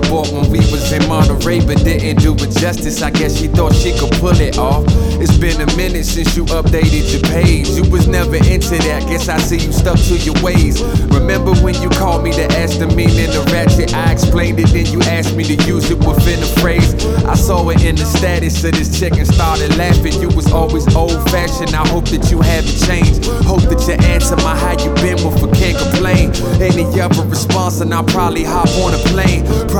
bought when we was in Monterey, but didn't do it justice. I guess she thought she could pull it off. It's been a minute since you updated your page. You was never into that, guess I see you stuck to your ways. Remember when you called me to ask the meaning of ratchet? I explained it, then you asked me to use it within a phrase. I saw it in the status of this chick and started laughing. You was always old-fashioned, I hope that you haven't changed. Hope that you answer my how you been with a can't complain. Any other response and I'll probably hop on a plane.